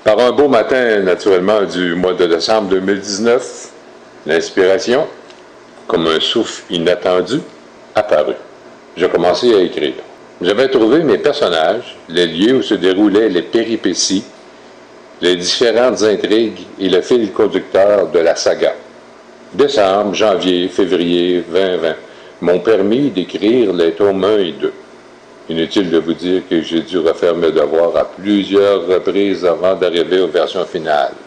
Par un beau matin, naturellement, du mois de décembre 2019, l'inspiration, comme un souffle inattendu, apparut. J'ai commencé à écrire. J'avais trouvé mes personnages, les lieux où se déroulaient les péripéties, les différentes intrigues et le fil conducteur de la saga. Décembre, janvier, février 2020 m'ont permis d'écrire les tomes 1 et 2. Inutile de vous dire que j'ai dû refaire mes devoirs à plusieurs reprises avant d'arriver aux versions finales.